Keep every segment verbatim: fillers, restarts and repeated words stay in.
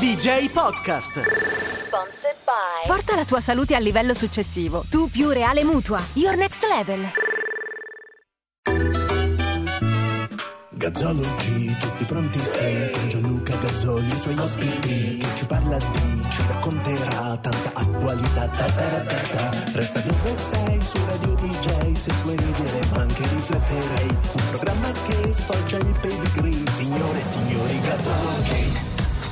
D J Podcast. Sponsored by. Porta la tua salute al livello successivo. Tu più Reale Mutua. Your next level. Gazzologi, tutti pronti sì, con Gianluca Gazzoli e i suoi ospiti, che ci parla di, ci racconterà tanta attualità, ta ta ta ta ta. Resta dove sei, su Radio D J, se puoi ridere ma anche rifletterei, un programma che sfoggia il pedigree, signore e signori Gazzologi.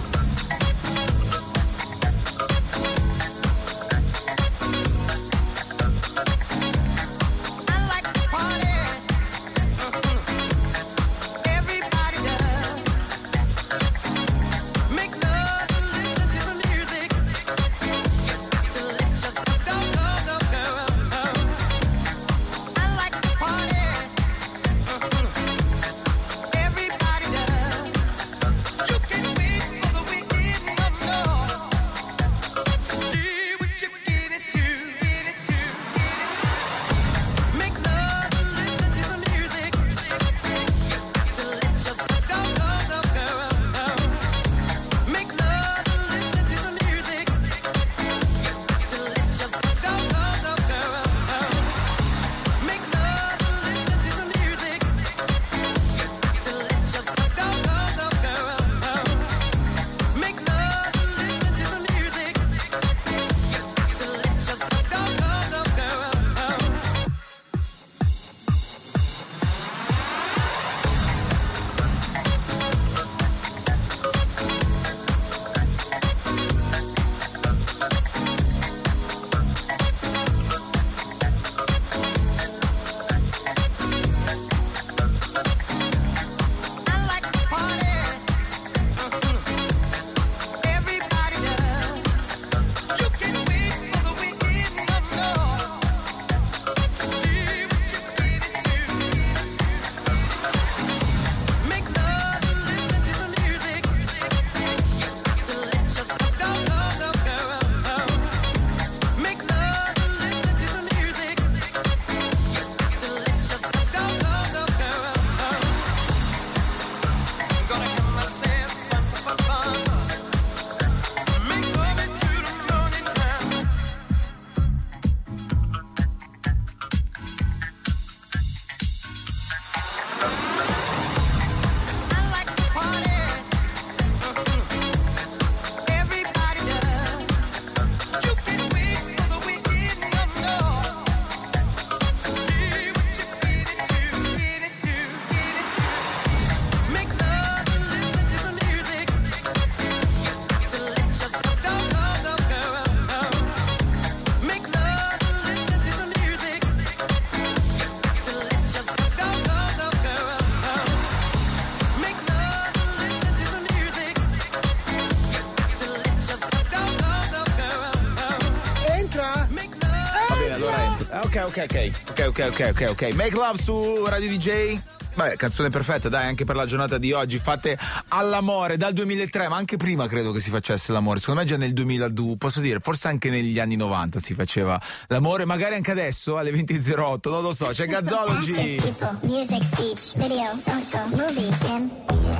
Ok, ok, ok, ok, ok, ok, ok, ok. Make Love su Radio D J. Beh, canzone perfetta, dai, anche per la giornata di oggi, fatte all'amore dal duemilatré, ma anche prima credo che si facesse l'amore. Secondo me già nel duemiladue, posso dire, forse anche negli anni novanta si faceva l'amore, magari anche adesso alle venti e zero otto, non lo so. C'è Gazzology. Music, speech, video, social, movie, gym.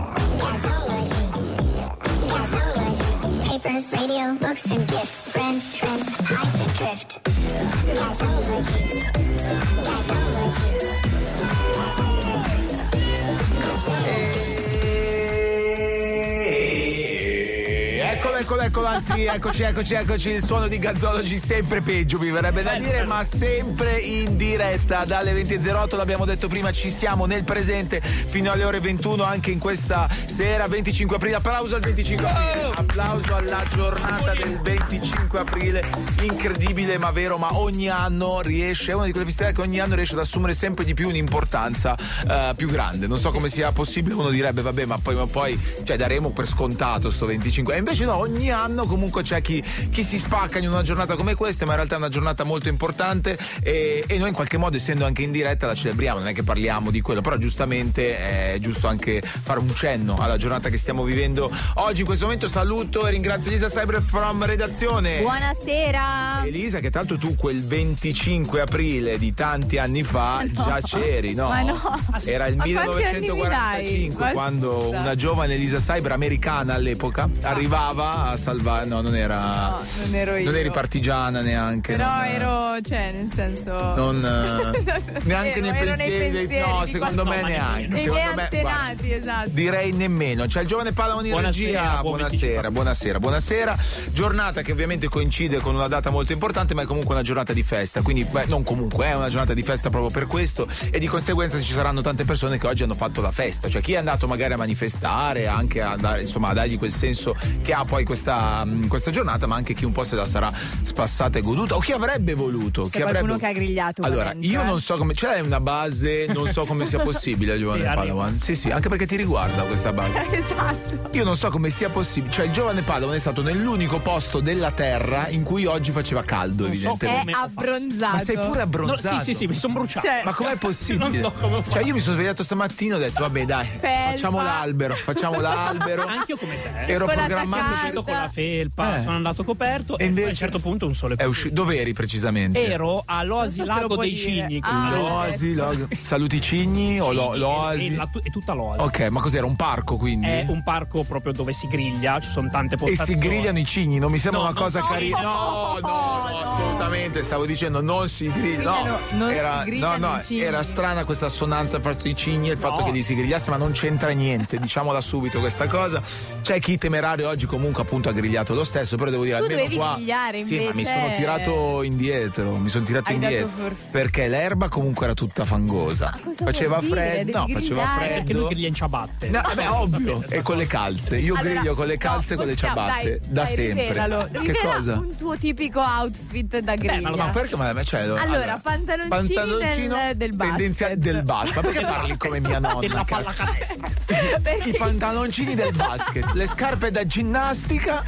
Gazzology. Gazzology. Papers, radio, books and gifts. Friends, trends, hype and drift. Gazzology. Gazzology. Eccolo, eccolo, eccolo, anzi, eccoci, eccoci, eccoci, il suono di Gazzology sempre peggio, mi verrebbe da dire, ma sempre in diretta dalle venti e zero otto, l'abbiamo detto prima, ci siamo nel presente fino alle ore ventuno anche in questa sera, venticinque aprile, applauso al venticinque aprile, applauso alla giornata del venticinque aprile, incredibile ma vero, ma ogni anno riesce, è una di quelle festività che ogni anno riesce ad assumere sempre di più un'importanza uh, più grande, non so come sia possibile, uno direbbe vabbè ma poi, ma poi cioè daremo per scontato sto venticinque, e invece no, ogni anno comunque c'è chi, chi si spacca in una giornata come questa, ma in realtà è una giornata molto importante e, e noi in qualche modo, essendo anche in diretta, la celebriamo, non è che parliamo di quello, però giustamente è giusto anche fare un cenno alla giornata che stiamo vivendo oggi. In questo momento saluto e ringrazio Elisa Cyber from redazione. Buonasera Elisa, che tanto tu quel venticinque aprile di tanti anni fa no. già c'eri, no? Ma no. Era il ma millenovecentoquarantacinque quando scusa. una giovane Elisa Cyber americana all'epoca arrivava provava a salvare. No, non era. No, non ero io. Non eri partigiana neanche. Però non, ero, cioè, nel senso. Non. neanche ero, nei ero pensieri. Nei dei, pensieri no, di secondo me qualcuno. neanche. Nei secondo miei me, antenati, guarda, esatto. direi nemmeno. C'è il giovane Palamon in regia. Buonasera, buonasera, buonasera. Giornata che ovviamente coincide con una data molto importante, ma è comunque una giornata di festa. Quindi, beh, non comunque, è una giornata di festa proprio per questo. E di conseguenza ci saranno tante persone che oggi hanno fatto la festa. Cioè, chi è andato magari a manifestare, anche a dare, insomma, a dargli quel senso che ha poi questa, questa giornata, ma anche chi un po' se la sarà spassata e goduta, o chi avrebbe voluto. C'è chi qualcuno avrebbe... che ha grigliato. Allora, dentro, io eh? non so come. C'è una base, non so come sia possibile, giovane Sì, Padawan. Sì, sì, anche perché ti riguarda questa base. Esatto. Io non so come sia possibile. Cioè, il giovane Padawan è stato nell'unico posto della terra in cui oggi faceva caldo, Non so evidentemente. È abbronzato. Ma sei pure No, abbronzato. sì, sì, sì, mi sono bruciato. Cioè, Ma com'è possibile? Non so come ho fatto. Cioè, io mi sono svegliato stamattina e ho detto, vabbè, dai, Felpa. facciamo l'albero, facciamo l'albero. Anch'io come te. Ero Con la programmato tacciata. per. Uscito con la felpa, Eh. sono andato coperto E e, invece a un certo punto un sole È uscito. Dove eri precisamente? Ero all'Oasi Non so se lo Lago può dei dire. Cigni. Ah, così. L'Oasi, lo- saluti Cigni o lo- E, l'Oasi? la- e tutta l'Oasi. Ok, ma cos'era? Un parco quindi? È un parco proprio dove si griglia, ci sono tante E postazioni. si grigliano i cigni, non mi sembra No, una non cosa si carina. grigliano. No, no, no, no. assolutamente. Stavo dicendo non si grigliano. Grigliano, No, non si era, no, grigliano no, i cigni. era strana questa assonanza verso i cigni e il fatto No. che li si grigliasse, ma non c'entra niente. Diciamola subito questa cosa. C'è chi temerario oggi comunque appunto ha grigliato lo stesso, però devo dire Tu almeno dovevi qua. grigliare, Sì, ma mi invece- sono tirato indietro, mi sono tirato Hai dato indietro. forfè. Perché l'erba comunque era tutta fangosa. cosa Faceva vuol dire? freddo, no, Devi faceva grigliare. Perché freddo. lui griglia in ciabatte. No, vabbè, ovvio, e con le calze. Io Allora, griglio con le calze e no, con le possiamo- ciabatte dai, da dai, sempre. rivelalo. Che Rivela cosa? un tuo tipico outfit da griglia. Ma perché? Ma cioè, Allora, pantaloncini del- del basket. tendenziale del basket. Ma perché parli come mia nonna? Della cazzo? pallacanestro. I pantaloncini del basket, le scarpe da ginnastica.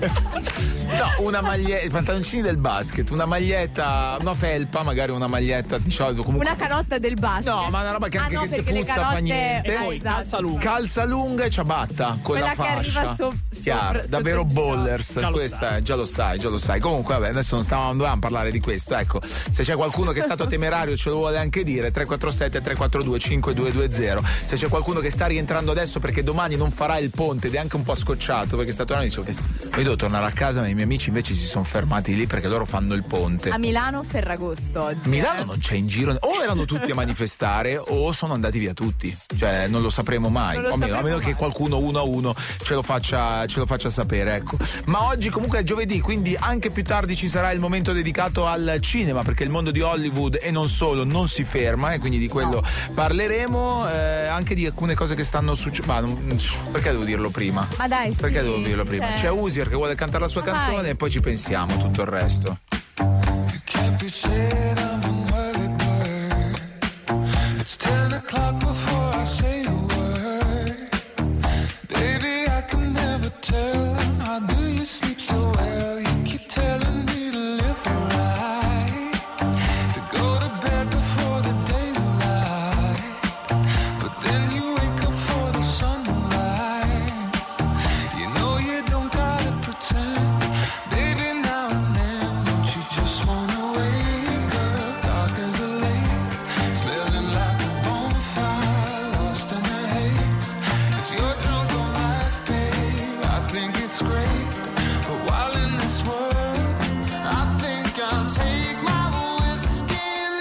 No, una maglietta, i pantaloncini del basket, una maglietta, una felpa, magari una maglietta di solito comunque. Una canotta del basket. No, ma una roba che Ah, anche no, che si perché le puzza canotte- fa niente. E Ah, poi esatto. calza lunga. Calza lunga e ciabatta con Quella la che fascia. arriva so- Chiaro, sopra- davvero sotto il ginocchio. ballers. Già lo Questa sai. è, già lo sai, già lo sai. Comunque, vabbè, adesso non stavamo dovevamo parlare di questo. Ecco, se c'è qualcuno che è stato temerario, ce lo vuole anche dire. tre quattro sette tre quattro due cinque due due zero. Se c'è qualcuno che sta rientrando adesso perché domani non farà il ponte ed è anche un po' scocciato perché sta tornando, dice che io devo tornare a casa, ma i miei amici invece si sono fermati lì perché loro fanno il ponte. A Milano Ferragosto oggi. Milano eh. non c'è in giro, o erano tutti a manifestare o sono andati via tutti, cioè non lo sapremo mai, Non lo o almeno, a sapremo meno che mai. qualcuno uno a uno ce lo faccia, ce lo faccia sapere, ecco. Ma oggi comunque è giovedì, quindi anche più tardi ci sarà il momento dedicato al cinema, perché il mondo di Hollywood e non solo non si ferma e quindi di quello parleremo, eh, anche di alcune cose che stanno succedendo. Perché devo dirlo prima? Ma dai, sì. Perché devo dirlo prima? Cioè- C'è Uzier che vuole cantare la sua Vai. canzone e poi ci pensiamo tutto il resto. Can't be said I'm an early bird. It's ten o'clock before I say a word. Baby, I can never tell. How do you sleep so well? You keep telling me to live right, to go to bed before the daylight, but then you wake up for the sunrise. You know you don't gotta pretend, baby, now and then. Don't you just wanna wake up dark as a lake, smelling like a bonfire, lost in a haze. If you're drunk on life, babe, I think it's great. But while in this world, I think I'll take my whiskey and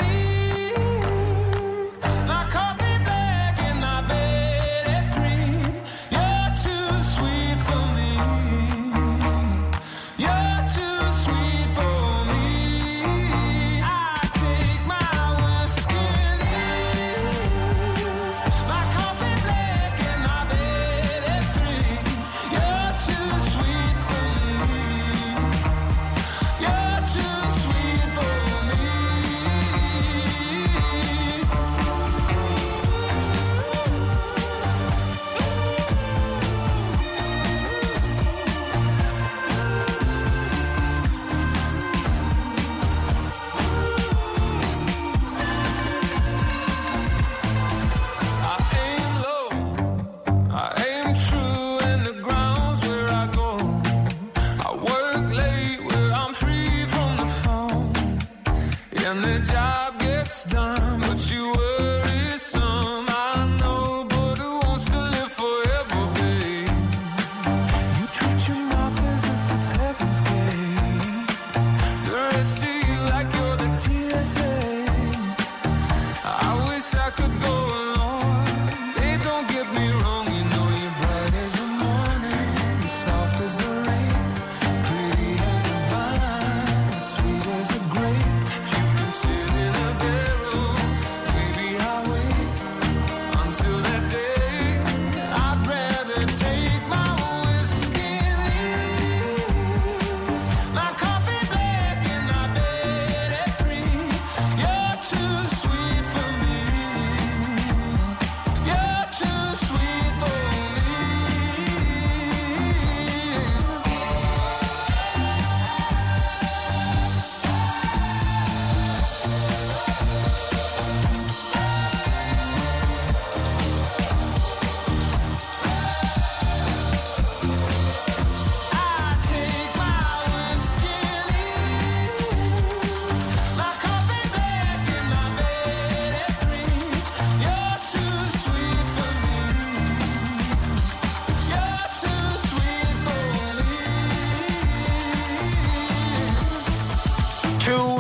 leave. My coffee black and my bed at three. You're too sweet for me. You're too sweet for me. I take my whiskey and leave. My coffee black and my bed at three. You're too sweet for me.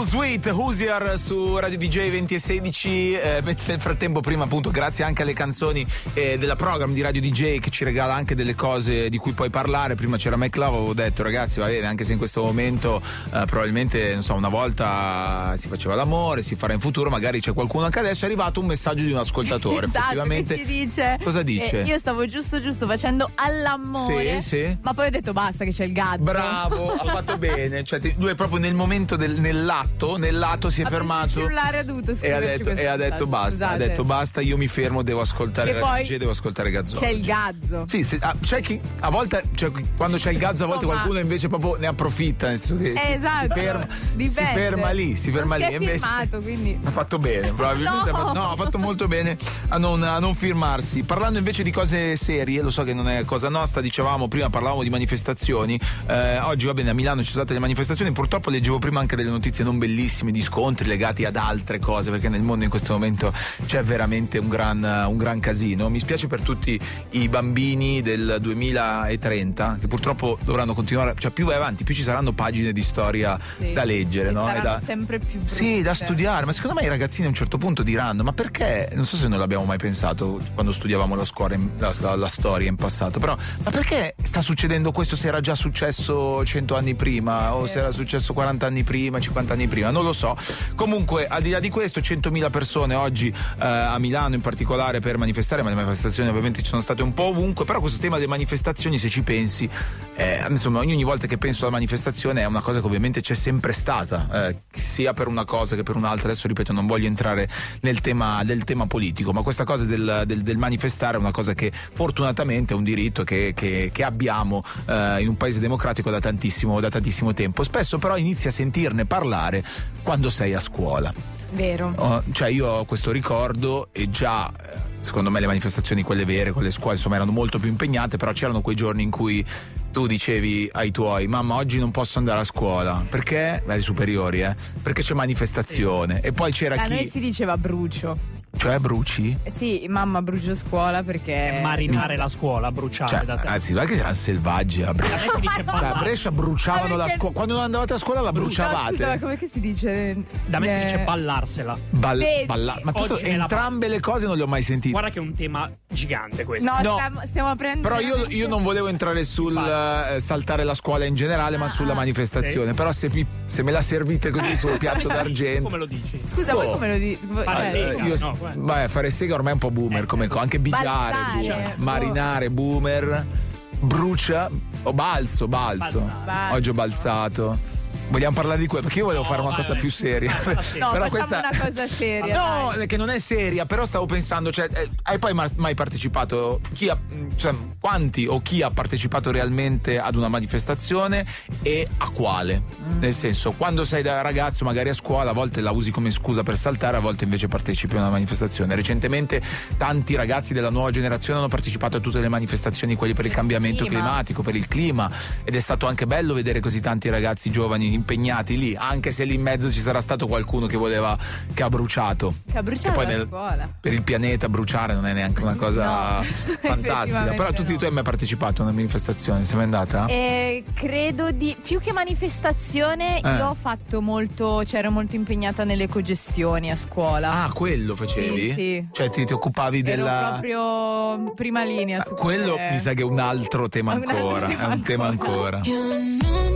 Sweet, Hoosier su Radio D J venti e sedici. Eh, nel frattempo, prima appunto, grazie anche alle canzoni eh, della program di Radio D J che ci regala anche delle cose di cui puoi parlare. Prima c'era McLove, avevo detto ragazzi va bene, anche se in questo momento eh, probabilmente non so, una volta si faceva l'amore, si farà in futuro, magari c'è qualcuno. Anche adesso è arrivato un messaggio di un ascoltatore. Esatto, effettivamente che ci dice, cosa dice? Eh, io stavo giusto giusto facendo all'amore, sì, sì. ma poi ho detto basta che c'è il gatto. Bravo, ha fatto bene. Cioè, ti- lui è proprio nel momento del nell'atto, nell'atto si è Ha preso fermato il cellulare, ha dovuto e ha scriverci detto, questo e ha detto messaggio. basta, Scusate. ha detto basta, io mi fermo, devo ascoltare Che Radio poi D J, devo ascoltare Gazzolo. C'è il gazzo. Sì, sì, ah, c'è chi a volte, cioè, quando c'è il gazzo, a volte No, ma- qualcuno invece proprio ne approfitta, nel senso che Eh, esatto. si ferma, si Dipende. ferma lì, si ferma non lì. si è e invece- firmato, quindi Ha fatto bene, probabilmente No. ha, fatto, no, ha fatto molto bene a non, a non firmarsi. Parlando invece di cose serie, lo so che non è cosa nostra, dicevamo prima, parlavamo di manifestazioni. Eh, oggi va bene, a Milano ci sono state le manifestazioni, purtroppo leggevo prima anche delle notizie non bellissime di scontri legati ad altre cose, perché nel mondo in questo momento c'è veramente un gran, un gran casino. Mi spiace per tutti i bambini del duemilatrenta che purtroppo dovranno continuare, cioè più vai avanti più ci saranno pagine di storia sì. da leggere, E no? E saranno da, sempre più brutte. sì, da studiare, ma secondo me i ragazzini a un certo punto diranno ma perché, non so se noi l'abbiamo mai pensato quando studiavamo la, scuola in- la, la- la storia in passato, però ma perché sta succedendo questo se era già successo cento anni prima o se era successo quaranta anni prima, cinquanta anni prima, non lo so. Comunque al di là di questo, centomila persone oggi eh, a Milano in particolare per manifestare, ma le manifestazioni ovviamente ci sono state un po' ovunque, però questo tema delle manifestazioni, se ci pensi, eh, insomma ogni, ogni volta che penso alla manifestazione è una cosa che ovviamente c'è sempre stata, eh, sia per una cosa che per un'altra. Adesso ripeto, non voglio entrare nel tema del tema politico, ma questa cosa del, del, del manifestare è una cosa che fortunatamente è un diritto che, che, che abbiamo eh, in un paese democratico da tantissimo, da tantissimo tempo. Spesso però inizi a sentirne parlare quando sei a scuola. Vero. Oh, cioè io ho questo ricordo e già eh, secondo me le manifestazioni, quelle vere, con le scuole, insomma, erano molto più impegnate, però c'erano quei giorni in cui tu dicevi ai tuoi mamma oggi non posso andare a scuola perché ai superiori eh perché c'è manifestazione, e poi c'era A chi noi si diceva brucio. cioè bruci Eh sì, mamma brucio scuola perché È marinare la scuola, bruciare cioè da te. ragazzi, guarda che erano selvaggi a A Brescia. me si dice Cioè, a ballare. Brescia bruciavano Ah, la perché- scuola, quando non andavate a scuola la No, scusa, ma bruciavate. come che si dice? Da me si Eh, dice ballarsela. Ball- Vedi? balla- ma tutto, Oggi è la- entrambe le cose non le ho mai sentite. Guarda che è un tema gigante questo. No, No. stiamo, stiamo aprendo. Però io, io non volevo entrare sul eh, saltare la scuola in generale, ma Ah, sulla ah. manifestazione. Sì. Però se, mi- se me la servite così sul piatto d'argento. Come lo dici? Scusa, voi Oh. come lo dite? Fare Eh, sega, io, no, guarda. beh, fare sega ormai è un po' boomer come cosa, anche bigliare, Balzare, boomer. boh. Marinare, boomer, brucia, o balzo, balzo. Balzare. Oggi ho balzato. Vogliamo parlare di quello? Perché io volevo No, fare una vai, cosa vai. più seria. Vai, fa sì. No, Però facciamo questa- una cosa seria. No, dai. che non è seria, però stavo pensando, cioè, eh, hai poi mar- mai partecipato? Chi ha, mh, cioè, quanti o chi ha partecipato realmente ad una manifestazione e a quale? Mm. Nel senso, quando sei da ragazzo, magari a scuola, a volte la usi come scusa per saltare, a volte invece partecipi a una manifestazione. Recentemente tanti ragazzi della nuova generazione hanno partecipato a tutte le manifestazioni, quelli per il cambiamento clima. climatico, per il clima, ed è stato anche bello vedere così tanti ragazzi giovani impegnati lì, anche se lì in mezzo ci sarà stato qualcuno che voleva, che ha bruciato. Che ha bruciato poi la nel- scuola. per il pianeta bruciare non è neanche una cosa No, fantastica. effettivamente Però tutti no. tu hai mai partecipato a una manifestazione? Sei mai andata? Eh, credo di più che manifestazione Eh. io ho fatto molto, cioè ero molto impegnata nelle cogestioni a scuola. Ah, quello facevi? Sì, sì. Cioè ti, ti occupavi Ero della. proprio prima linea su Quello quelle- mi sa che è un altro tema È un altro ancora. tema È un tema ancora. Io non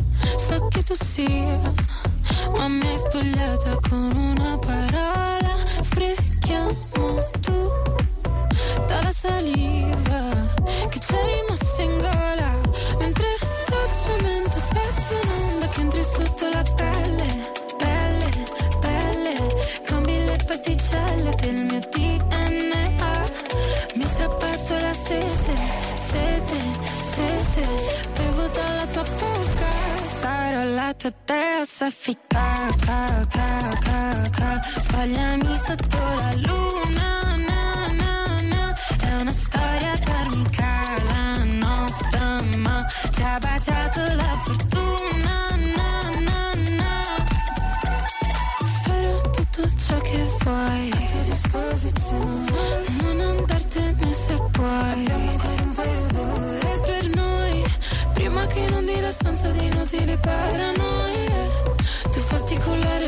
so chi tu sia, ma mi hai spogliata con una parola. Sprechiamo tutta la saliva che c'è rimasta in gola, mentre dolcemente aspetti un'onda che entri sotto la pelle, pelle, pelle. Cambi le particelle del mio D N A. Mi hai strappato la sete, sete, sete. Bevo dalla tua bocca, sarò la tua dea soffica, ca, ca, ca, ca. Spogliami sotto la luna, na, na, na. È una storia karmica la nostra, ma ci ha baciato la fortuna, na, na, na. Farò tutto ciò che vuoi a tua disposizione, non andartene se puoi. Abbiamo ancora un paio d'ore per noi, prima che inondi la stanza di inutili paranoie. Tu fatti collare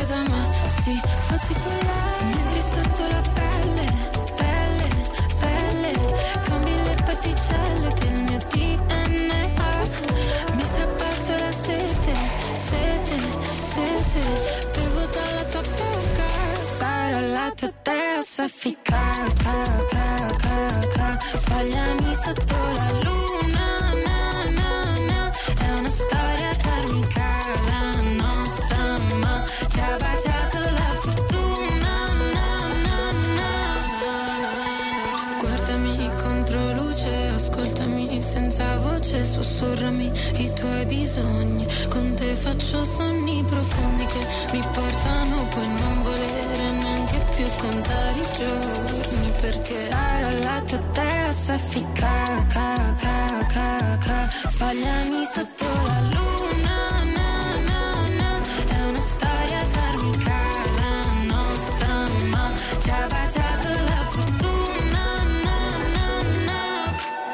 i tuoi bisogni. Con te faccio sogni profondi che mi portano poi non volere neanche più contare i giorni, perché sarà la tua testa ficca, ca, ca, ca, ca. Sbagliami sotto la luna, na, na, na. È una storia karmica la nostra, ma ci ha baciato la fortuna, na, na, na.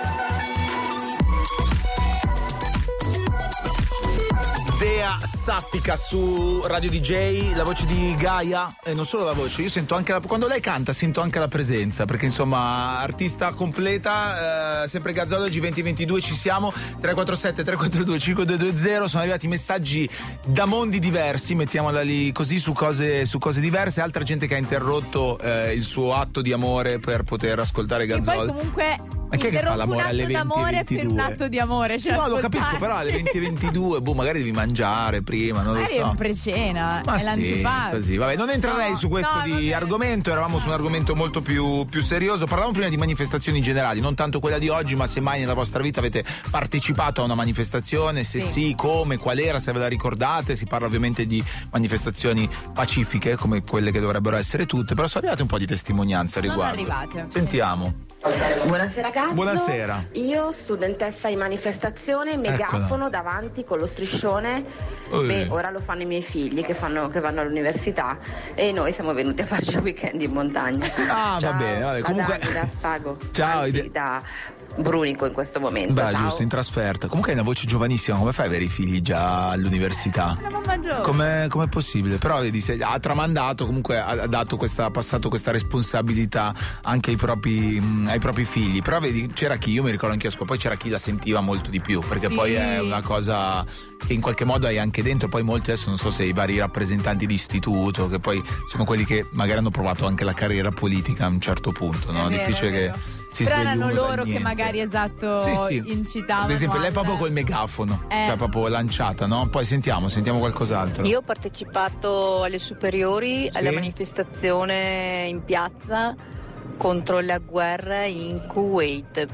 Dea Sappica su Radio D J, la voce di Gaia, e non solo la voce, io sento anche la, quando lei canta sento anche la presenza, perché insomma artista completa, eh, sempre Gazzolo G venti ventidue, ci siamo. Tre quattro sette tre quattro due cinque due due zero, sono arrivati messaggi da mondi diversi, mettiamola lì così, su cose, su cose diverse, altra gente che ha interrotto eh, il suo atto di amore per poter ascoltare Gazzolo. E poi comunque ma chi è che fa l'amore alle venti d'amore ventidue? per un atto di amore, cioè no, lo capisco, però alle venti ventidue, boh, magari devi mangiare prima, non magari lo so. è un pre-cena, Ma è sì, l'antipasto. così, vabbè, non entrerei No, su questo no, di vabbè. argomento, eravamo su un argomento molto più, più serioso. Parlavamo prima di manifestazioni generali, non tanto quella di oggi, ma se mai nella vostra vita avete partecipato a una manifestazione, se sì, Sì. come, qual era, se ve la ricordate. Si parla ovviamente di manifestazioni pacifiche, come quelle che dovrebbero essere tutte, però sono arrivate un po' di testimonianze a Sono riguardo. arrivate. Sentiamo. Buonasera ragazzi. Buonasera. Io studentessa in manifestazione, megafono davanti con lo striscione. Ui. Beh, ora lo fanno i miei figli che, fanno, che vanno all'università e noi siamo venuti a farci il weekend in montagna. Ah, Ciao, va bene, vabbè, comunque- da, da Spago. Ciao, Anzi, ide- da Brunico in questo momento. Beh, Ciao. giusto, in trasferta. Comunque hai una voce giovanissima, come fai ad avere i figli già all'università? La mamma giovane. Com'è, com'è possibile? Però vedi, se ha tramandato, comunque ha, ha dato questa, ha passato questa responsabilità anche ai propri, mh, ai propri figli. Però vedi, c'era chi, io mi ricordo anche a scuola, poi c'era chi la sentiva molto di più, perché Sì. poi è una cosa che in qualche modo hai anche dentro. Poi molti adesso non so se i vari rappresentanti di istituto, che poi sono quelli che magari hanno provato anche la carriera politica a un certo punto, no? È vero, Difficile è che vero. si Però svegli erano uno dal loro che niente. magari esatto Sì, sì. incitavano. Ad esempio, lei al- proprio col megafono, Eh. cioè proprio lanciata, no? Poi sentiamo, sentiamo qualcos'altro. Io ho partecipato alle superiori Sì. alla manifestazione in piazza contro la guerra in Kuwait,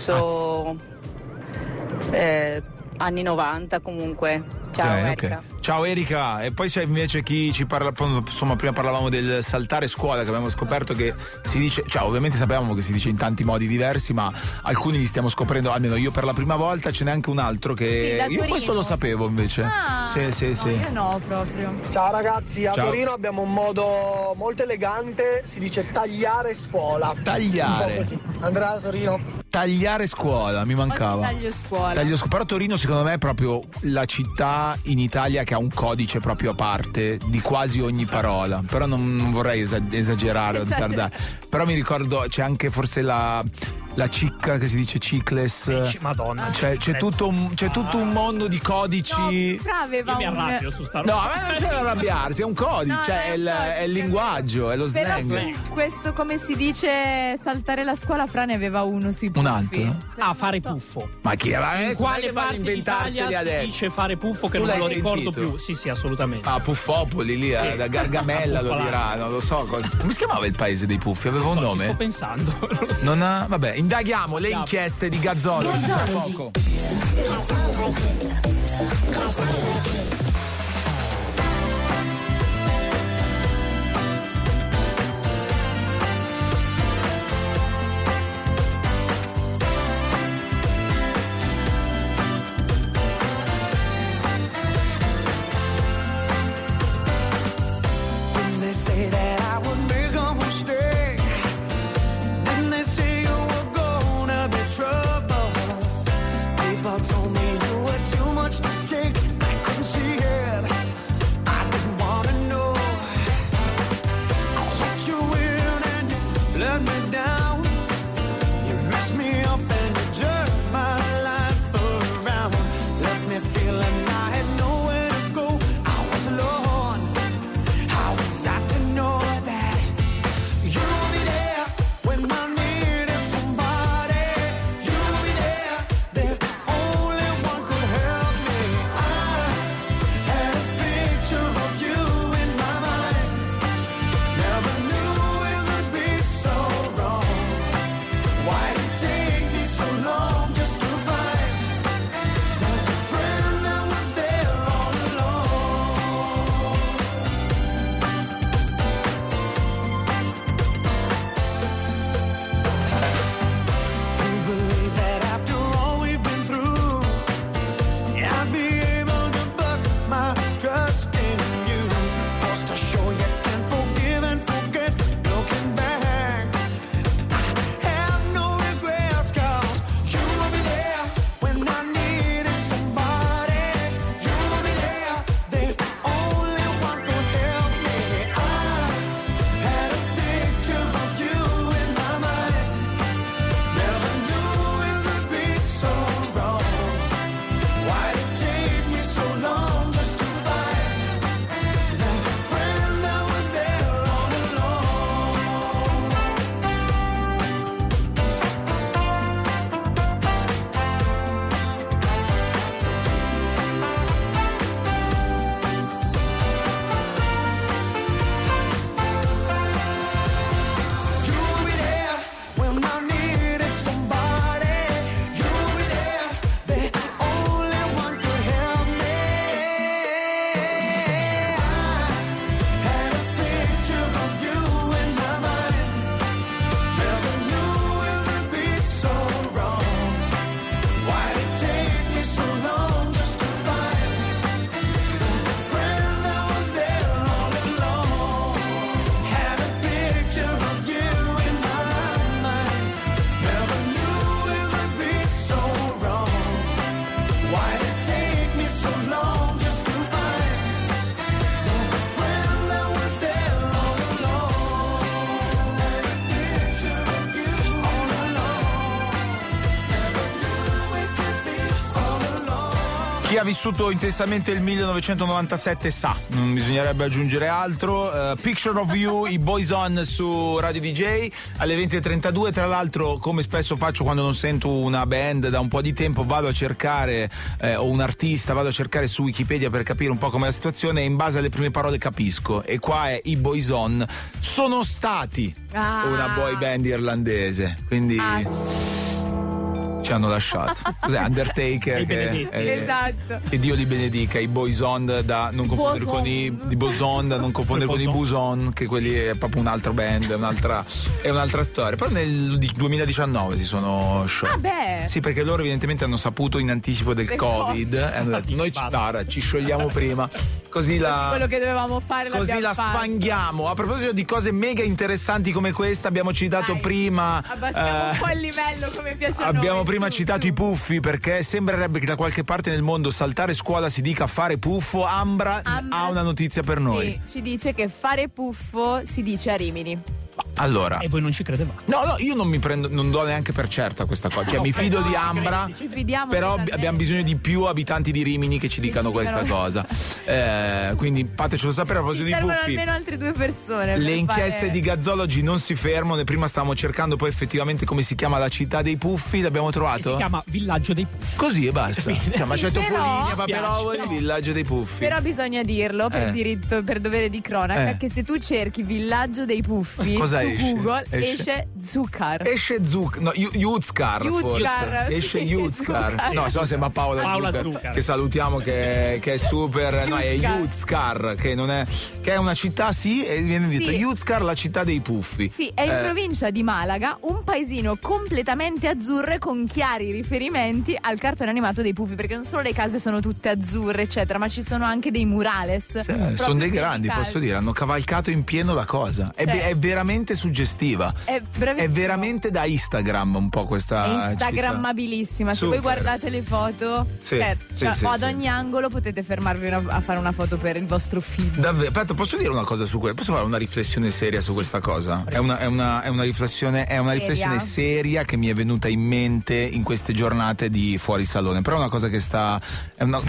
penso eh, anni novanta comunque. Ciao Ok, ok. Erika. Ciao Erika, e poi c'è invece chi ci parla, insomma prima parlavamo del saltare scuola, che abbiamo scoperto che si dice, cioè ovviamente sapevamo che si dice in tanti modi diversi, ma alcuni li stiamo scoprendo, almeno io per la prima volta, ce n'è anche un altro Sì, che da io Torino. questo lo sapevo invece. Ah, Sì, sì, no, sì. io no, proprio. Ciao ragazzi, a Ciao. Torino abbiamo un modo molto elegante, si dice tagliare scuola. Tagliare. Un po' così. Andrea da Torino. Tagliare scuola, mi mancava. Oggi taglio scuola. Taglio scu- però Torino secondo me è proprio la città in Italia che ha un codice proprio a parte di quasi ogni parola, però non, non vorrei esa- esagerare o azzardare. Però mi ricordo c'è anche forse la, la cicca che si dice cicles, Dici, Madonna. cioè, c'è, tutto un, c'è tutto un mondo di codici. No, Fra aveva Io mi un... arrabbio su sta No, roba. ma non c'è da arrabbiarsi, è un codice, No, cioè è il, no, è il linguaggio, è lo Però slang. su questo, come si dice, saltare la scuola, Fra ne aveva uno sui puffi. Un altro? Ah, fare puffo. Ma chi era? In Adesso quale non è che vale parte inventarseli d'Italia si adesso. dice fare puffo che Tu non l'hai me lo ricordo sentito? più? Sì, sì, assolutamente. Ah, Puffopoli lì, eh, Sì. da Gargamella lo Puffalare. dirà, non lo so. co- Come si chiamava il paese dei puffi? Aveva un So, ci nome? sto pensando. Non lo so. Non ha... Vabbè, indaghiamo le inchieste di Gazzolo. Tra poco. Didn't they say that I would make a mistake? Didn't they say you were gonna be trouble? People told me you were too much to take. I couldn't see it. I didn't wanna know. I let you in and you let me down. You messed me up and you turned my life around. Left me feeling I had nowhere to go. I was alone. How was I to know that you'll be there when I needed somebody? You'll be there, the only one could help me. Chi ha vissuto intensamente il millenovecentonovantasette sa, non bisognerebbe aggiungere altro. uh, Picture of You, i Boyzone su Radio D J alle venti e trentadue. Tra l'altro, come spesso faccio quando non sento una band da un po' di tempo, vado a cercare eh, o un artista, vado a cercare su Wikipedia per capire un po' com'è la situazione e in base alle prime parole capisco. E qua è i Boyzone sono stati ah. una boy band irlandese, quindi ah. ci hanno lasciato. Cos'è? Undertaker che, eh, esatto. che Dio li benedica. I Boyzone da non confondere Boson. con i di Boson, da non confondere con i Buson, che quelli è proprio un altro band, è un'altra è un'altra storia. Però nel duemiladiciannove si sono sciolti. Ah beh. Sì, perché loro evidentemente hanno saputo in anticipo del Del Covid e hanno detto noi ci, no, ci sciogliamo prima. Così la quello che dovevamo fare così la fatto. sfanghiamo. A proposito di cose mega interessanti come questa, abbiamo citato Dai, prima abbassiamo eh, un po' il livello come piace a noi. abbiamo prima su, citato su. i puffi, perché sembrerebbe che da qualche parte nel mondo saltare scuola si dica fare puffo. Ambra, Ambra ha una notizia per noi. Sì, ci dice che fare puffo si dice a Rimini. Allora, e voi non ci credevate? No, no, io non mi prendo, non do neanche per certa questa cosa. Cioè, No, mi fido no, di Ambra, Ci fidiamo però totalmente. abbiamo bisogno di più abitanti di Rimini che ci dicano ci questa dicono- cosa. Eh, quindi fatecelo sapere. A proposito Ci di servono puffi, almeno altre due persone. le per inchieste fare... di Gazzology non si fermano. Prima stavamo cercando poi effettivamente come si chiama la città dei puffi. L'abbiamo Che trovato? si chiama Villaggio dei Puffi. Così e basta. Cioè, ma c'è Sì, però- Topolinia, Paperovoli, Spiace, no. Villaggio dei Puffi. Però bisogna dirlo per Eh. diritto, per dovere di cronaca, Eh. che se tu cerchi Villaggio dei Puffi Cosa su esce? Google Esce? esce Zuccar. Esce Zuc, no, Ju- Juzcar Juzcar, forse. sì, Esce Juzcar. Zuccar. No, se no sembra Paola, Paola Zuccar, Zuccar. che salutiamo che, che è super. No, è Juzcar. Juzcar, che non è che è una città, sì, e viene detto Sì. Juzcar, la città dei puffi. Sì, è in Eh, provincia di Malaga, un paesino completamente azzurro e con chiari riferimenti al cartone animato dei Puffi, perché non solo le case sono tutte azzurre, eccetera, ma ci sono anche dei murales. Cioè, proprio sono dei grandi, dedicati. posso dire, hanno cavalcato in pieno la cosa. È, Cioè- be- è veramente suggestiva. È È bravissimo. veramente da Instagram un po' questa È città. instagrammabilissima. Se Super. voi guardate le foto, Sì, cioè, sì, cioè, sì, o ad sì. ogni angolo potete fermarvi una- a fare una foto per il vostro feed. Davvero, aspetta, posso dire una cosa su questo? Posso fare una riflessione seria su questa cosa? È una, è una, è una riflessione, è una Seria? riflessione seria che mi è venuta in mente in queste giornate di fuori salone. Però è una cosa che sta. È una.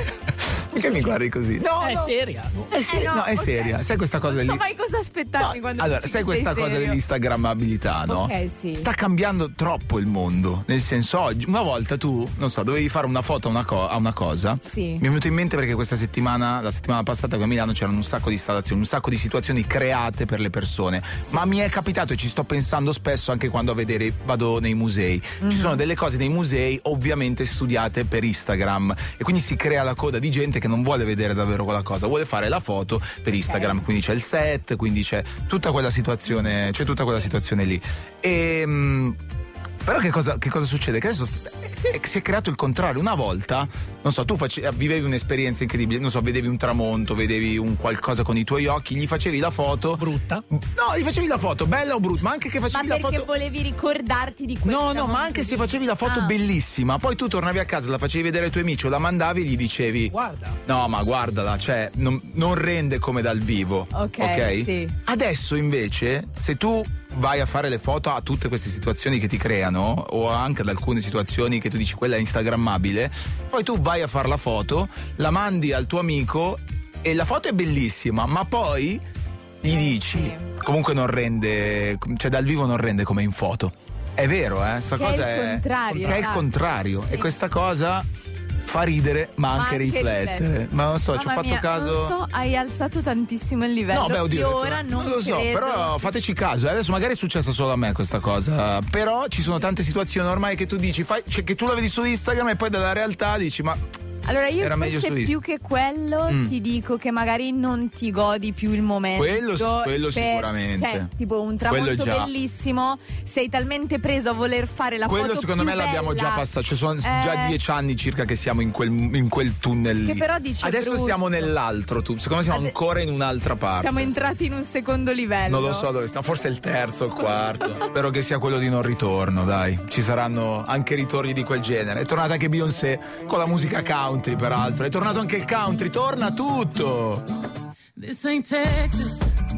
Perché mi guardi così? No, È no. seria. È, se- Eh no, no, è ok. seria. Sai questa cosa Non so dell'in- mai cosa aspettarmi quando Allora, dici sai che questa sei cosa serio. dell'instagrammabilità, no? Ok, sì. Sta cambiando troppo il mondo. Nel senso, oggi, una volta tu, non so, dovevi fare una foto a una, co- a una cosa. Sì. Mi è venuto in mente perché questa settimana, la settimana passata qui a Milano c'erano un sacco di installazioni, un sacco di situazioni create per le persone. Ma mi è capitato e ci sto pensando spesso anche quando a vedere, vado nei musei. Ci sono delle cose nei musei ovviamente studiate per Instagram e quindi si crea la coda di gente che non vuole vedere davvero quella cosa, vuole fare la foto per Instagram, quindi c'è il set, quindi c'è tutta quella situazione, c'è tutta quella situazione lì. E mh, però che cosa, che cosa succede? Che adesso st- eh, si è creato il contrario. Una volta, non so, tu face- vivevi un'esperienza incredibile, non so, vedevi un tramonto, vedevi un qualcosa con i tuoi occhi, gli facevi la foto. Brutta? No, gli facevi la foto, bella o brutta, ma anche che Ma facevi la perché foto. volevi ricordarti di questo? No, no, ma anche se facevi la foto Ah. bellissima, poi tu tornavi a casa, la facevi vedere ai tuoi amici o la mandavi e gli dicevi: Guarda. no, ma guardala, cioè, non, non rende come dal vivo. Ok, sì. Adesso invece, se tu vai a fare le foto a tutte queste situazioni che ti creano, o anche ad alcune situazioni che tu dici quella è instagrammabile, poi tu vai a fare la foto, la mandi al tuo amico e la foto è bellissima, ma poi gli dici, sì. comunque non rende, cioè dal vivo non rende come in foto. È vero, eh? Sta Che è cosa il contrario, che è il esatto. contrario. Sì. E questa cosa fa ridere, ma anche, anche riflettere. riflettere. Ma non so, ci ho Mamma fatto mia, caso. Non so, hai alzato tantissimo il livello. No, beh, oddio, Io ho detto, ora non, lo so, credo. però fateci caso. eh. Adesso magari è successa solo a me questa cosa. Però ci sono tante situazioni ormai che tu dici, fai, cioè, che tu la vedi su Instagram e poi dalla realtà dici, ma Allora io era meglio forse su più Insta. che quello Mm. ti dico che magari non ti godi più il momento. Quello- quello per- sicuramente. Cioè, tipo un Quello tramonto già. bellissimo, sei talmente preso a voler fare la quello foto secondo più me l'abbiamo bella. già passato. Ci sono già Eh, dieci anni circa che siamo in quel, in quel tunnel Che lì. però dice Adesso brutto. siamo nell'altro tunnel. Secondo me siamo Ade- ancora in un'altra parte. Siamo entrati in un secondo livello. Non lo so dove sta, forse il terzo o il quarto. Spero che sia quello di non ritorno, dai. Ci saranno anche ritorni di quel genere. È tornata anche Beyoncé con la musica country, peraltro. È tornato anche il country, torna tutto. This ain't Texas,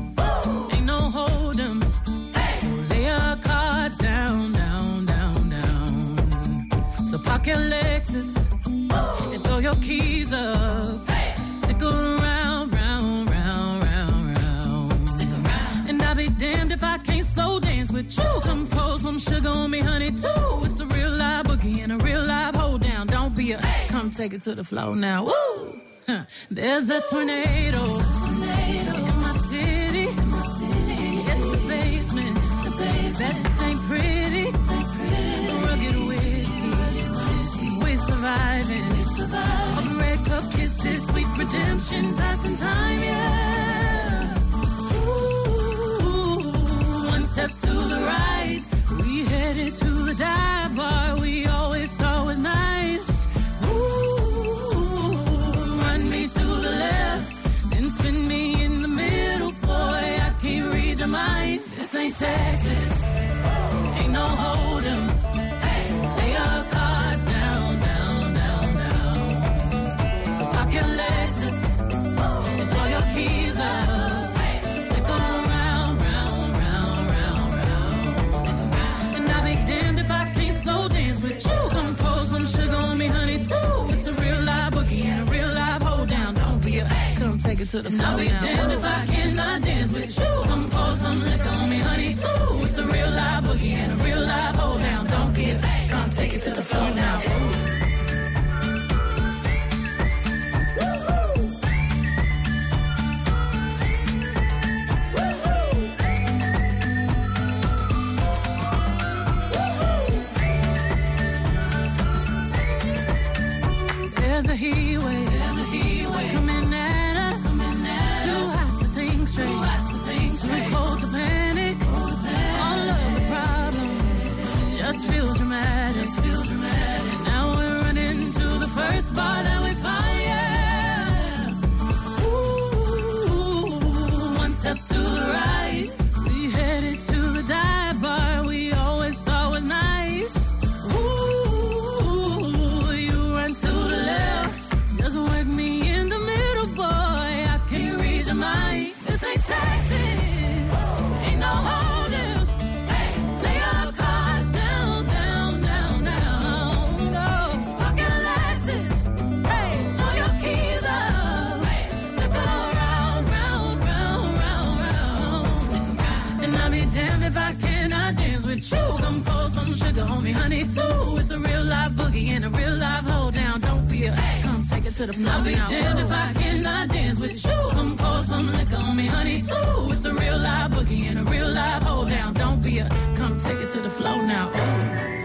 ain't no hold'em. So lay your cards down, down, down, down. So park your Lexus and throw your keys up. Hey. Stick around, round, round, round, round. Stick around. And I'll be damned if I can't slow dance with you. Come pour some sugar on me, honey, too. It's a real live boogie and a real live hold down. Don't be a hey. Come take it to the floor now. Woo! Huh. There's a tornado. There's a tornado in my city. In my city. It's the basement. The basement. That ain't pretty. Ain't pretty. Rugged whiskey. whiskey. We're surviving. We're surviving. Of red cup kisses, sweet redemption, passing time, yeah. Ooh, one step to the right. We headed to the dive bar we always thought was nice. Ooh, run me to the left, then spin me in the middle, boy. I can't read your mind. This ain't Texas, ain't no hold'em. Lay our cards down, down, down, down. So pop your Lexus, throw your keys up. Stick around, round, round, round, round. And I'll be damned if I can't slow dance with you. Come pour some sugar on me, honey, too. It's a real live boogie and a real live hold down. Don't be a come take it to the floor. I'll be damned if I cannot dance with you. Come pour some liquor on me, honey, too. It's a real live boogie and a real live hold down. Don't be a come take it to the floor now. There's a heat wave, there's a heat wave coming at us, coming at too us. Hot to think straight, too hot to think straight. Too cold to panic, cold to panic. All of the problems just feel dramatic, just feel dramatic. Now we're running to the first bar that we find, yeah. Ooh, one step to the right, we headed to the dive bar we always thought was nice. Ooh, you run to the left, just work me in the middle, boy. I can't read your mind. This ain't Texas, ain't no hold'em. Hey, lay our cards down, down, down, down. No, pocket Lexus. Hey, throw your keys up. Hey, stick around, round, round, round, round. And I'll be damned if I cannot dance with you. Come pour some sugar on me, honey, too. It's a real live boogie and a real live hold down. Don't be a come take it to the floor. I'll be damned if I cannot dance with you. Come pour some liquor on me, honey, too. It's a real live boogie and a real live hold down. Don't be a come take it to the floor now. Ooh.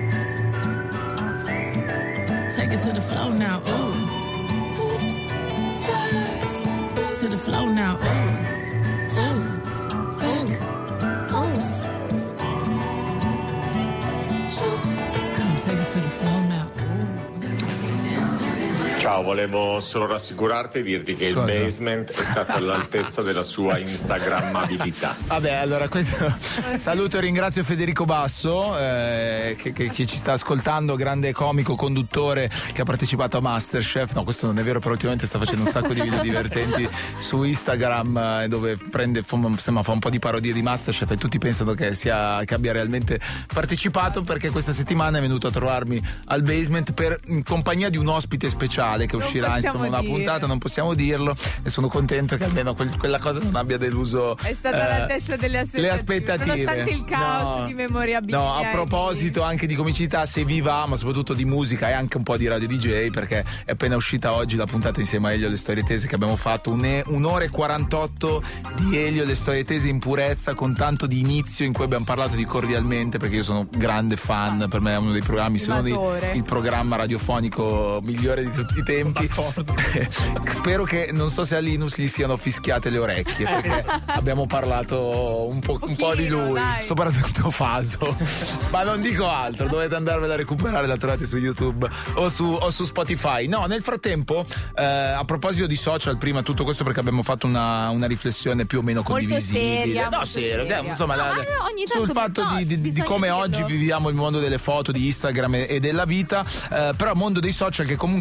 Take it to the floor now. Ooh. Oops, spurs. To the floor now. Ooh. Tap, back, oops. Shoot. Come take it to the floor now. Ciao, volevo solo rassicurarti e dirti che Cosa? il basement è stato all'altezza della sua instagrammabilità. Vabbè, allora questo saluto e ringrazio Federico Basso eh, che, che, che ci sta ascoltando, grande comico, conduttore che ha partecipato a Masterchef. No, questo non è vero, però ultimamente sta facendo un sacco di video divertenti su Instagram eh, dove prende, insomma, fa un po' di parodie di Masterchef e tutti pensano che, sia, che abbia realmente partecipato, perché questa settimana è venuto a trovarmi al basement per, in compagnia di un ospite speciale che uscirà insomma una dire. puntata, non possiamo dirlo, e sono contento che almeno quel, quella cosa non abbia deluso. È stata eh, all'altezza delle aspettative, le aspettative, nonostante il caos no, di memorabilia. No, a proposito anche di comicità, se vi va, ma soprattutto di musica e anche un po' di radio D J, perché è appena uscita oggi la puntata insieme a Elio e le storie tese che abbiamo fatto, un, un'ora e quarantotto di Elio e le storie tese in purezza, con tanto di inizio in cui abbiamo parlato di Cordialmente, perché io sono grande fan, per me è uno dei programmi, se non il programma radiofonico migliore di tutti i tempi. Spero che, non so se a Linus gli siano fischiate le orecchie, perché abbiamo parlato un po', un po' di lui, dai. Soprattutto Faso. Ma non dico altro, dovete andarvela a recuperare, la trovate su YouTube o su, o su Spotify. No, nel frattempo, eh, a proposito di social, prima tutto questo perché abbiamo fatto una, una riflessione più o meno condivisibile. Seria, no, seria, cioè, insomma, no, la, no, ogni sul fatto no, di, di, di come dirlo. oggi viviamo il mondo delle foto, di Instagram e, e della vita, eh, però mondo dei social che comunque continua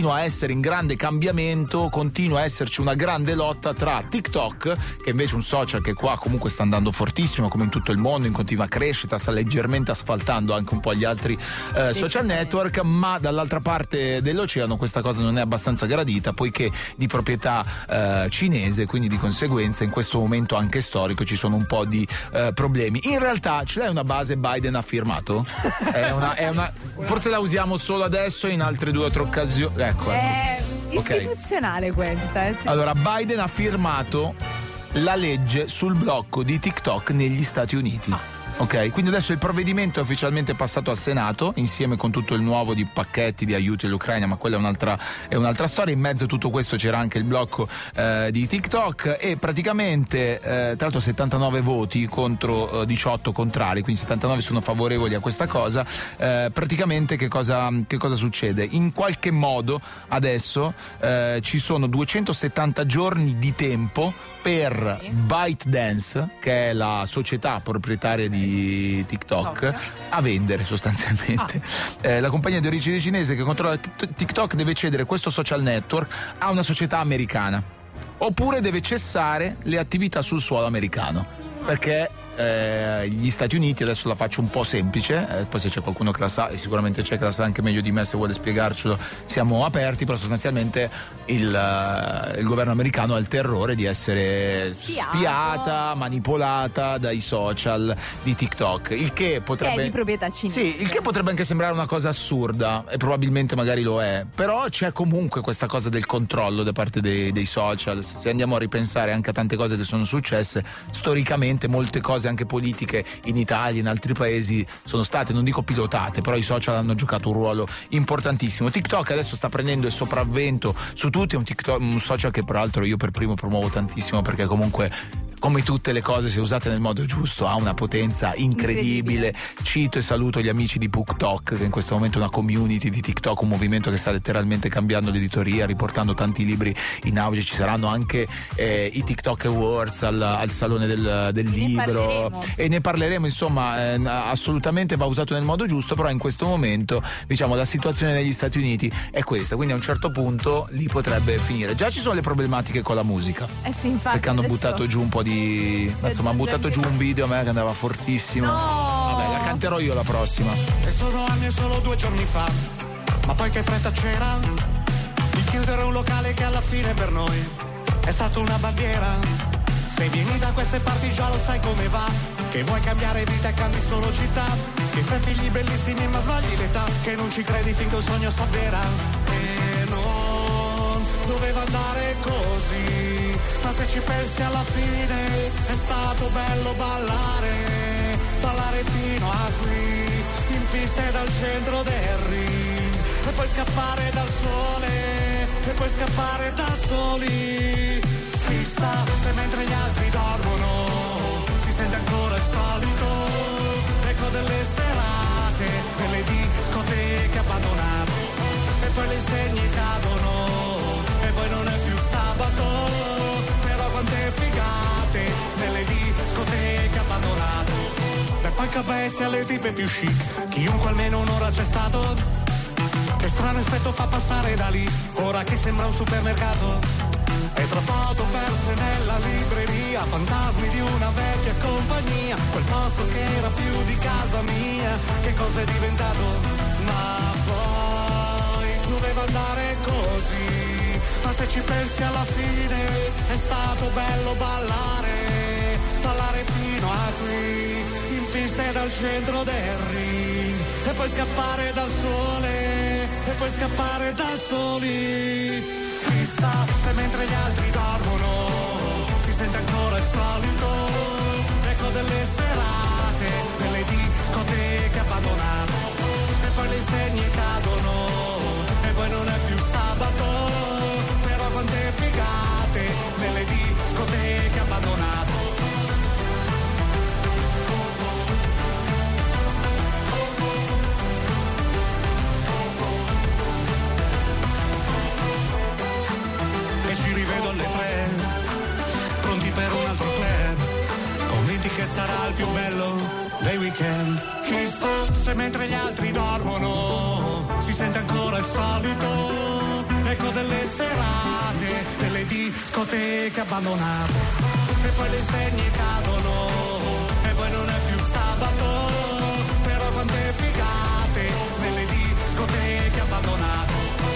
continua a essere in grande cambiamento, continua a esserci una grande lotta tra TikTok, che invece è un social che qua comunque sta andando fortissimo come in tutto il mondo, in continua crescita, sta leggermente asfaltando anche un po' gli altri eh, social network, ma dall'altra parte dell'oceano questa cosa non è abbastanza gradita poiché di proprietà eh, cinese, quindi di conseguenza in questo momento anche storico ci sono un po' di eh, problemi. In realtà ce l'hai una base Biden ha firmato? È una, è una, forse la usiamo solo adesso, in altre due o tre occasioni. Ecco, È okay. istituzionale questa. Eh, sì. Allora, Biden ha firmato la legge sul blocco di TikTok negli Stati Uniti. Ah. Ok, quindi adesso il provvedimento è ufficialmente passato al Senato insieme con tutto il nuovo di pacchetti di aiuti all'Ucraina, ma quella è un'altra, è un'altra storia. In mezzo a tutto questo c'era anche il blocco eh, di TikTok e praticamente eh, tra l'altro settantanove voti contro eh, diciotto contrari, quindi settantanove sono favorevoli a questa cosa. Eh, praticamente che cosa, che cosa succede? In qualche modo adesso eh, ci sono duecentosettanta giorni di tempo per ByteDance, che è la società proprietaria di TikTok, a vendere sostanzialmente. Ah. Eh, la compagnia di origine cinese che controlla TikTok deve cedere questo social network a una società americana, oppure deve cessare le attività sul suolo americano, perché eh, gli Stati Uniti, adesso la faccio un po' semplice, eh, poi se c'è qualcuno che la sa, e sicuramente c'è che la sa anche meglio di me, se vuole spiegarcelo siamo aperti, però sostanzialmente il, uh, il governo americano ha il terrore di essere Spiato. spiata, manipolata dai social di TikTok, il che potrebbe che è di proprietà cinese. Sì, il che potrebbe anche sembrare una cosa assurda, e probabilmente magari lo è, però c'è comunque questa cosa del controllo da parte dei, dei social. Se andiamo a ripensare anche a tante cose che sono successe storicamente, molte cose anche politiche in Italia, in altri paesi sono state, non dico pilotate, però i social hanno giocato un ruolo importantissimo. TikTok adesso sta prendendo il sopravvento su tutti, è un, TikTok, un social che peraltro io per primo promuovo tantissimo, perché comunque, come tutte le cose, se usate nel modo giusto, ha una potenza incredibile. incredibile. Cito e saluto gli amici di BookTok, che in questo momento è una community di TikTok, un movimento che sta letteralmente cambiando l'editoria, riportando tanti libri in auge. Ci saranno anche eh, i TikTok Awards al, al Salone del, del Libro, e ne parleremo, insomma, eh, assolutamente va usato nel modo giusto, però in questo momento, diciamo, la situazione negli Stati Uniti è questa, quindi a un certo punto lì potrebbe finire. Già ci sono le problematiche con la musica, eh sì, infatti, perché hanno adesso... buttato giù un po' di... insomma, hanno buttato giù un video a me che andava fortissimo. No! Vabbè, la canterò io la prossima. E sono anni e solo due giorni fa, ma poi che fretta c'era di chiudere un locale che alla fine per noi è stata una bandiera. Se vieni da queste parti già lo sai come va, che vuoi cambiare vita e cambi solo città, che fai figli bellissimi ma sbagli l'età, che non ci credi finché un sogno s'avvera. E non doveva andare così, ma se ci pensi alla fine è stato bello ballare, ballare fino a qui, in pista e dal centro del ring, e poi scappare dal sole, e poi scappare da soli. Chissà se mentre gli altri dormono si sente ancora il solito eco delle serate, delle discoteche abbandonate, e poi le insegne cadono e poi non è più sabato, però quante figate nelle discoteche abbandonate. E poi che bestia le tipe più chic, chiunque almeno un'ora c'è stato, che strano effetto fa passare da lì, ora che sembra un supermercato. E tra foto perse nella libreria, fantasmi di una vecchia compagnia, quel posto che era più di casa mia, che cosa è diventato? Ma poi doveva andare così, ma se ci pensi alla fine è stato bello ballare, ballare fino a qui, in pista e dal centro del ring, e poi scappare dal sole, e poi scappare da soli. Chissà se mentre gli altri dormono si sente ancora il solito eco delle serate, delle discoteche abbandonate, e poi le insegne cadono e poi non è più sabato, però quante figate nelle discoteche abbandonate. Ci rivedo alle tre, pronti per un altro club, convinti che sarà il più bello dei weekend. Chissà se mentre gli altri dormono si sente ancora il solito eco delle serate, delle discoteche abbandonate, e poi le insegne cadono, e poi non è più sabato, però quante figate, nelle discoteche abbandonate.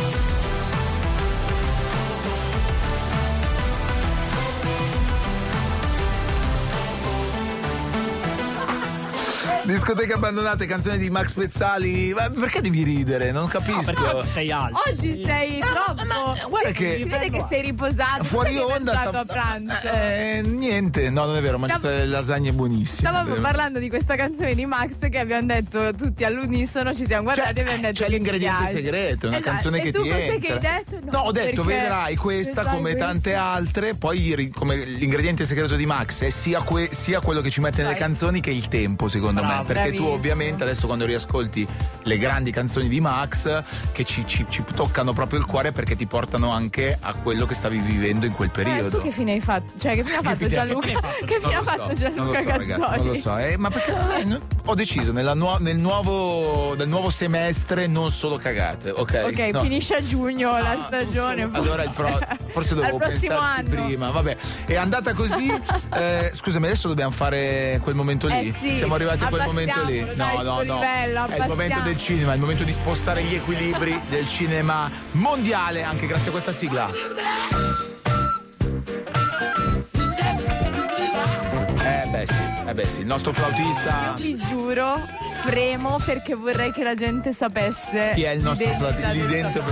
Discoteche abbandonate, canzoni di Max Pezzali. Ma perché devi ridere? Non capisco. No, perché sei alto. Oggi sei troppo. Ma guarda che si vede che sei riposato. Fuori Sai che onda è stato sta... a pranzo. Eh, niente, no, non è vero, ho mangiato Stavo- delle lasagne buonissime. Stavamo vero? parlando di questa canzone di Max che abbiamo detto tutti all'unisono, ci siamo guardati e abbiamo detto C'è che l'ingrediente ti piace. segreto, è una Esatto. canzone e che tu ti cos'è entra. che hai detto? No, ho detto, perché- vedrai questa vedrai come tante questa. altre. Poi ri- come l'ingrediente segreto di Max è sia, que- sia quello che ci mette nelle Dai. canzoni che il tempo, secondo Bravo, me. Perché bravissimo. tu ovviamente adesso quando riascolti le grandi canzoni di Max che ci, ci- ci toccano proprio il cuore perché ti portano anche a quello che stavi vivendo in quel Eh, periodo. tu che fine hai fatto? Cioè, che fine ha fatto fine ha Gianluca? fatto? Che fine Non ha lo so, fatto non lo Gianluca so, ragazzi, Gazzoli? non lo so, eh, ma perché eh, no, ho deciso nella nuo- nel, nuovo, nel nuovo semestre non solo cagate, ok? Ok, No. finisce a giugno la stagione. Allora il pro- forse dovevo Al prossimo pensarci anno. prima. Vabbè, è andata così. Eh, scusami, adesso dobbiamo fare quel momento lì. Eh sì, Siamo arrivati a quel momento lì. abbassiamolo, No, dai, no, sto no. livello, è il momento abbassiamo. del cinema, è il momento di spostare gli equilibri del cinema mondiale, anche grazie a questa sigla. Eh beh sì, eh beh sì, il nostro flautista. Ti giuro, fremo perché vorrei che la gente sapesse. Chi è il nostro l'identità flautista? Lì del dentro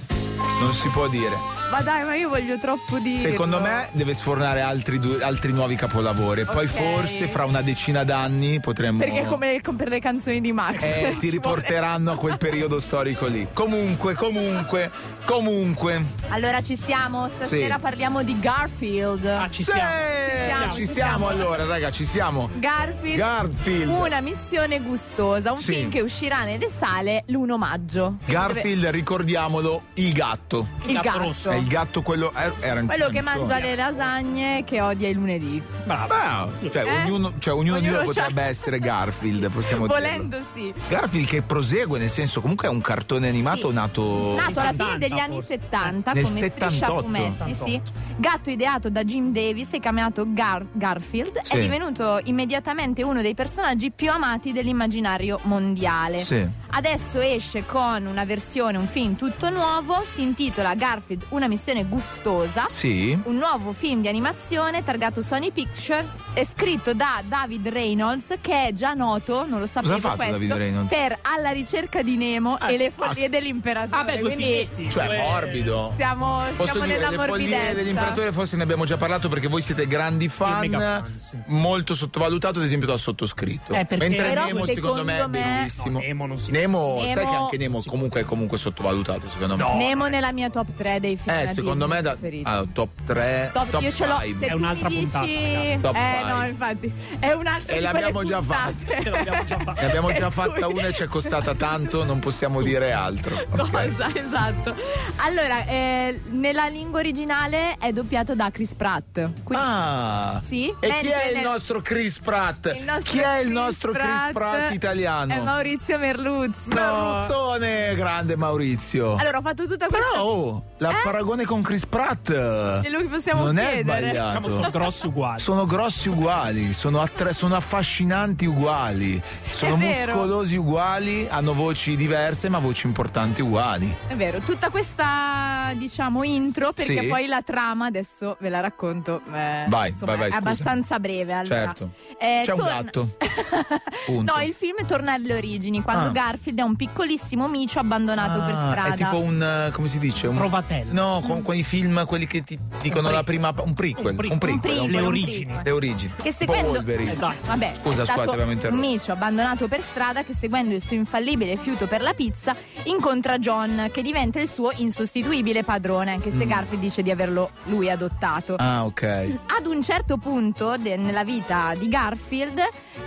non si può dire. Ma dai, ma io voglio troppo dirlo. Secondo me deve sfornare altri, due, altri nuovi capolavori. Poi Ok. forse fra una decina d'anni potremmo. Perché come come per le canzoni di Max. Eh, ti riporteranno a quel periodo storico lì. Comunque, comunque, comunque. Allora ci siamo, stasera Sì. parliamo di Garfield. Ah, ci Sì, siamo. siamo, ci ci siamo siamo. allora, raga, ci siamo. Garfield, Garfield. una missione gustosa, un Sì. film che uscirà nelle sale l'primo maggio. Garfield, ricordiamolo, il gatto. Il gatto gatto. rosso. È il gatto quello. er- Era in Quello che canzone. mangia le lasagne, che odia i lunedì. Bravo. Beh, cioè, Eh? ognuno, cioè, ognuno, di Ognuno noi c'ha- potrebbe essere Garfield, possiamo dirlo. Volendo sì. Garfield che prosegue, nel senso, comunque è un cartone animato Sì. nato. Nato alla fine settanta, degli anni forse. settanta Nel come striscia a settantotto. fumetti, sì. Gatto ideato da Jim Davis e chiamato Gar- Garfield, Sì. è divenuto immediatamente uno dei personaggi più amati dell'immaginario mondiale. Sì. Adesso esce con una versione, un film tutto nuovo, si intitola Garfield, una missione gustosa. Sì. Un nuovo film di animazione targato Sony Pictures, è scritto da David Reynolds, che è già noto, non lo sapevo ha fatto questo, David Reynolds? per Alla ricerca di Nemo Eh, e le follie dell'imperatore. Ah, beh, due Quindi filmetti. Cioè, due- morbido. siamo, Posso siamo dire, nella le follie morbidezza. dell'imperatore forse ne abbiamo già parlato perché voi siete grandi fan, mega fan, sì. molto sottovalutato ad esempio dal sottoscritto. Eh, perché- Mentre Però Nemo secondo me è secondo me- bellissimo. No, Nemo non si- Nemo, sai Nemo- che anche Nemo comunque è comunque sottovalutato secondo me. No. Nemo nella mia top tre dei film Eh, Disney secondo me da preferiti. ah, top tre, Top, top io ce l'ho. five. Se È tu un'altra mi dici, puntata, ragazzi. Top eh no, five. infatti, è un'altra E di l'abbiamo quelle già puntate. fatta. L'abbiamo già fatta. Ne abbiamo già Per fatta cui- una e ci è costata tanto, non possiamo dire altro. ok? Cosa, esatto. Allora, eh, nella lingua originale è doppiato da Chris Pratt. Quindi- Ah, Sì, e chi mentre è il nel- nostro Chris Pratt? il nostro Chi è il Chris nostro Chris Pratt Pratt italiano? È Maurizio Merluzzo. Merluzzone, grande Maurizio. Allora, ho fatto tutta questa. Però oh, la Eh? paragone con Chris Pratt Glielo possiamo non è chiedere. sbagliato. Diciamo, sono grossi uguali. Sono grossi uguali, sono, attra- sono affascinanti uguali, sono È vero. muscolosi uguali, hanno voci diverse ma voci importanti uguali. È vero, tutta questa, diciamo, intro, perché Sì. poi la trama adesso ve la racconto. eh, Vai, insomma, vai, vai, è scusa. abbastanza breve. Allora. Certo. Eh, C'è un torna- gatto. Punto. No, il film torna alle origini, quando Ah. Garfield è un piccolissimo micio abbandonato per Ah, strada. è tipo un eh, come si dice? Un Provatello. No, con quei film quelli che ti dicono pre- la prima un prequel, Un pre- un prequel, Un prequel, Le un origini. prequel. le origini. Che Un po' seguendo Wolverine. Esatto. Vabbè, Scusa, è stato scusa, ti avevo un interrotto. micio abbandonato per strada che, seguendo il suo infallibile fiuto per la pizza, incontra John, che diventa il suo insostituibile padrone, anche se Mm. Garfield dice di averlo lui adottato. Ah, ok. Ad un certo punto de- nella vita di Garfield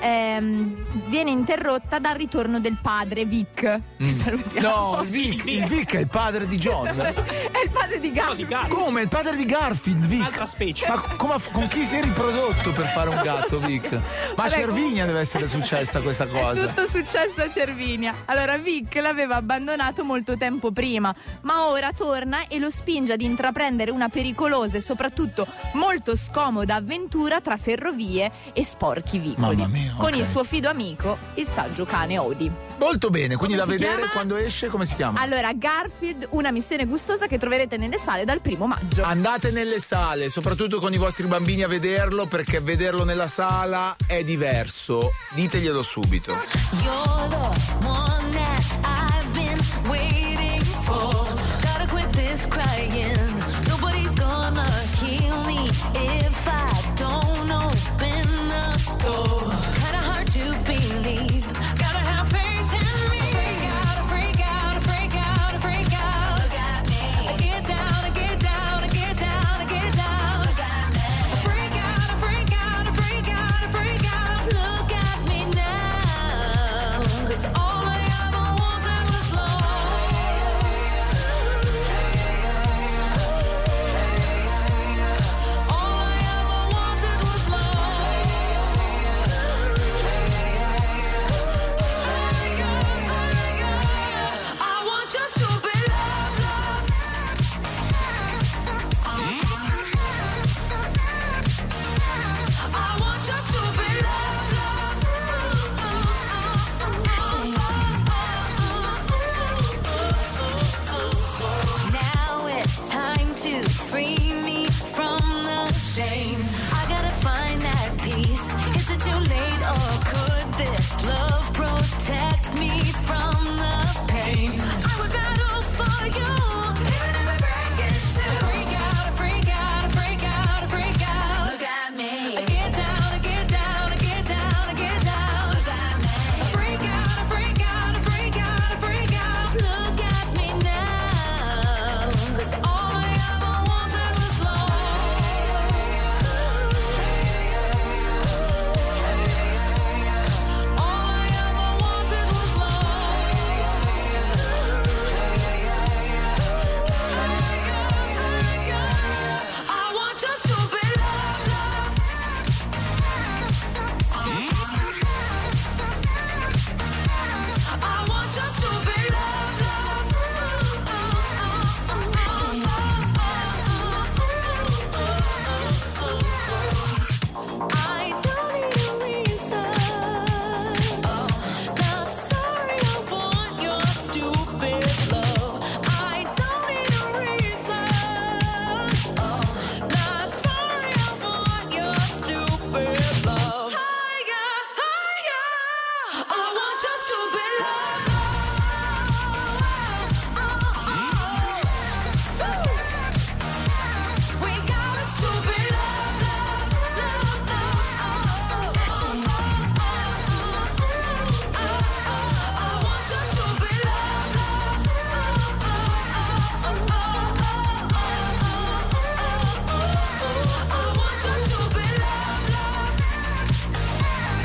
ehm, viene interrotta dal ritorno del padre Vic. Mm. Salutiamo. No, il Vic, il Vic è il padre di John. È il padre di Garfield. Come? Il padre di Garfield, Vic? Un'altra specie. Ma come, con chi si è riprodotto per fare un gatto, Vic? Ma a Vabbè, Cervinia deve essere successa questa cosa. È tutto successo a Cervinia. Allora Vic l'aveva abbandonato molto tempo prima, ma ora torna e lo spinge ad intraprendere una pericolosa e soprattutto molto scomoda avventura tra ferrovie e sporchi vicoli. Mamma mia, con ok. il suo fido amico, il saggio cane Odie. Molto bene, quindi Come da si vedere chiama? quando esce, come si chiama? Allora, Garfield, una missione gustosa che troverete nelle sale dal primo maggio. Andate nelle sale, soprattutto con i vostri bambini a vederlo, perché vederlo nella sala è diverso. Diteglielo subito. You're the one that I've been waiting for. Gotta quit this crying. Nobody's gonna kill me if I don't open the door. Kinda hard to believe. Gotta have faith in me. Freak out, freak out, freak out, freak out. Look at me. I get down, I get down, I get down, I get down. Look at me. Freak out, freak out, freak out, freak out. Look at me now. 'Cause all I ever wanted was love. All I ever wanted was love. I want just to be loved, loved. I want just to be loved, loved. Now it's time to free me from the shame. I gotta find that peace. Is it too late or could this love protect me from the pain? I would battle for you, even if I break it too. Freak out, freak out, freak out, freak out. Look at me. I get down, I get down, I get down, I get down. Look at me. Freak out, freak out, freak out, freak out. Look at me now. 'Cause all I ever wanted was love. All I ever wanted was love. I want just to be loved, loved. I want just to be loved, loved. I don't need a reason. Not sorry, I want your stupid love. I don't need a reason. Not sorry, I want your stupid love. Higher, higher. I want just to be loved. We got it to be loved, loved, loved, loved. I want just to be loved, loved, I want just to be loved, loved.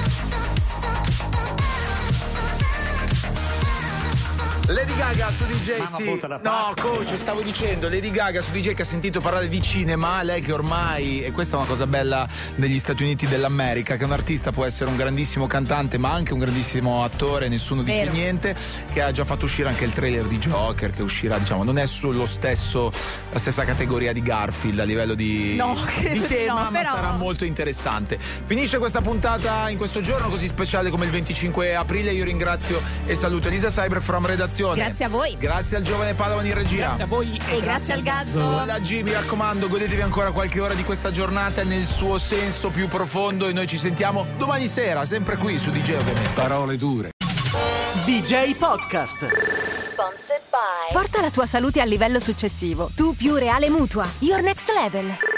Lady Gaga su D J, Mamma sì. butta da No, parte. coach, stavo dicendo, Lady Gaga su D J che ha sentito parlare di cinema, lei che ormai, e questa è una cosa bella degli Stati Uniti dell'America, che un artista può essere un grandissimo cantante ma anche un grandissimo attore, nessuno dice Vero. niente, che ha già fatto uscire anche il trailer di Joker, che uscirà, diciamo, non è sullo stesso, la stessa categoria di Garfield a livello di, No, credo di di tema, no, ma però- sarà molto interessante. Finisce questa puntata in questo giorno così speciale come il venticinque aprile, io ringrazio e saluto Elisa Cyber from redazione. Grazie a voi. Grazie al giovane Padawan in regia. Grazie a voi E grazie al Gazzo. La G, mi raccomando, godetevi ancora qualche ora di questa giornata nel suo senso più profondo e noi ci sentiamo domani sera, sempre qui su D J ovviamente. Parole dure. D J Podcast. Sponsored by Porta la tua salute al livello successivo. Tu più Reale Mutua. Your next level.